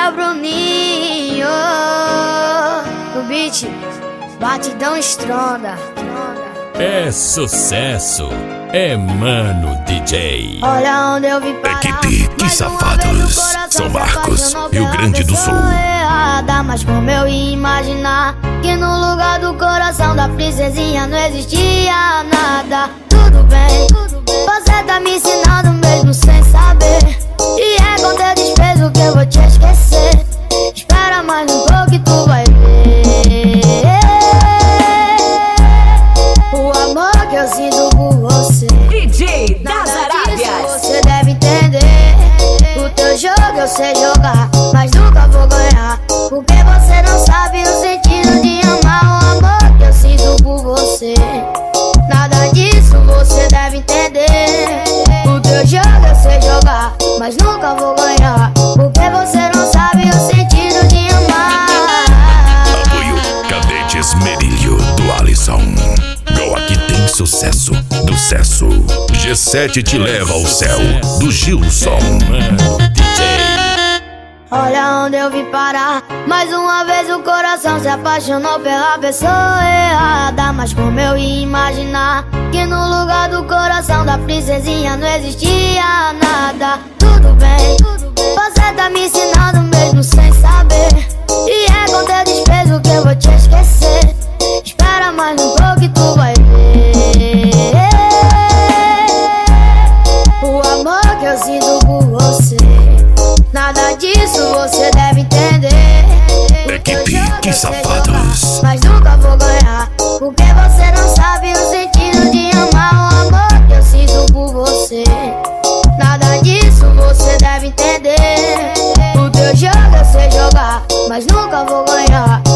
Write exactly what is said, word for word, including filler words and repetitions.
o Bruninho. O beat, batidão estronda. É sucesso, é Mano D J. Olha onde eu vim parar. Equipe Que Safados, São Marcos, Rio Grande do Sul. Errada, mas como eu ia imaginar que no lugar do coração da princesinha não existia nada. Tudo bem, você tá me ensinando mesmo sem saber. E é com teu desprezo que eu vou te esquecer. Espera mais um pouco que tu vai ver o amor que eu sinto por você. D J das Nada Arábias. disso você deve entender. O teu jogo eu sei jogar, mas nunca vou ganhar, porque você não sabe o sentido de amar. O amor que eu sinto por você. Nada disso você deve entender. O teu jogo eu sei jogar, mas nunca vou ganhar, porque você não sabe o sentido de amar. Apoio Cadetes Merilho do Alisson. Go Aqui Tem Sucesso do Cesso. G sete te leva ao céu do Gilson. Mano D J. Olha onde eu vim parar. Mais uma vez o coração se apaixonou pela pessoa errada. Mas como eu ia imaginar que no lugar do coração da princesinha não existia nada. Tudo bem, você tá me ensinando mesmo sem saber. E é com teu desprezo que eu vou te esquecer. Espera mais um pouco que tu vai ver o amor que eu sinto por você. Nada disso você deve entender. Equipe Que Safados. Mas nunca vou ganhar, porque você não sabe o sentido de amar. O amor que eu sinto por você. Nada disso você deve entender. O teu jogo eu sei jogar, mas nunca vou ganhar,